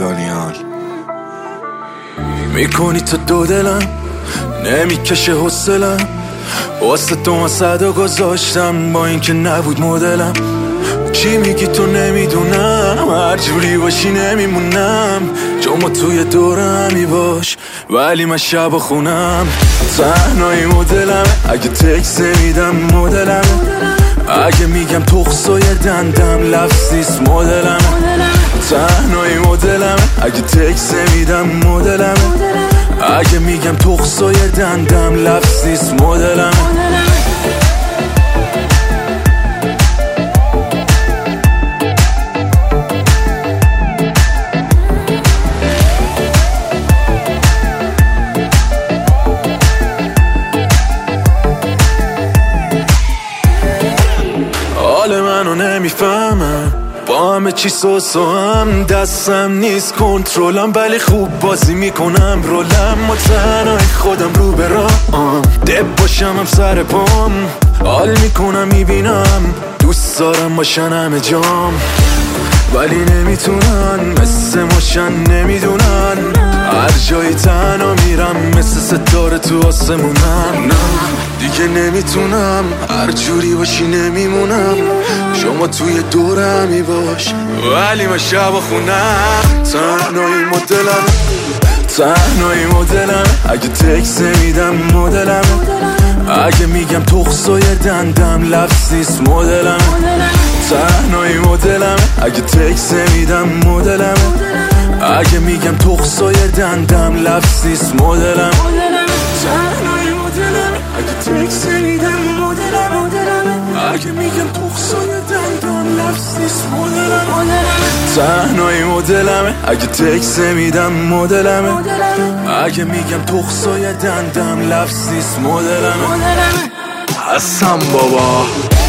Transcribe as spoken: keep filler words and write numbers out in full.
دانیال. میکنی تو دو دلم نمیکشه حوصلم، واسه تو من صدا گذاشتم با اینکه نبود مدلم. چی میگی تو نمیدونم، هر جوری باشی نمیمونم، چون ما توی دورمی باش ولی من شب خونم. تنهایی مدلم اگه تکس میدم مدلم، اگه میگم تخصای دندم لفظیست مدلم. تنهایی مدلم اگه تکس میدم مدلم، اگه میگم تخصای دندم لفظیست مدلم. حال منو نمیفهمم، با همه چی سوسو هم دستم نیست کنترلم، ولی خوب بازی میکنم رولم. و تنهای خودم رو به راهم دب باشم هم سر پام، حال میکنم میبینم دوست دارم باشن همه جام، ولی نمیتونن مثل ماشن نمیدونن. هر جایی تنها میرم مثل ستاره تو آسمونم. نه دیگه نمیتونم، هر جوری باشی نمیمونم، شما توی دورمی باش ولی من شب خونم. تنهایی مدلم تنهایی مدلم اگه تکس میدم مدلم، اگه میگم تخصای دندم لفظیست مدلم. تنهایی مدلم اگه تکس میدم مدلم، اگه میگم تخصای دندم لفظیست مدلم. تنهایی مدلم اگه تکس میدم مدلم، اگه میگم تخصای دندم لفظیست مدلم. تنهایی مدلم اگه تکس میدم مدلم، اگه میگم تخصای دندم لفظیست مدلم. هستم بابا.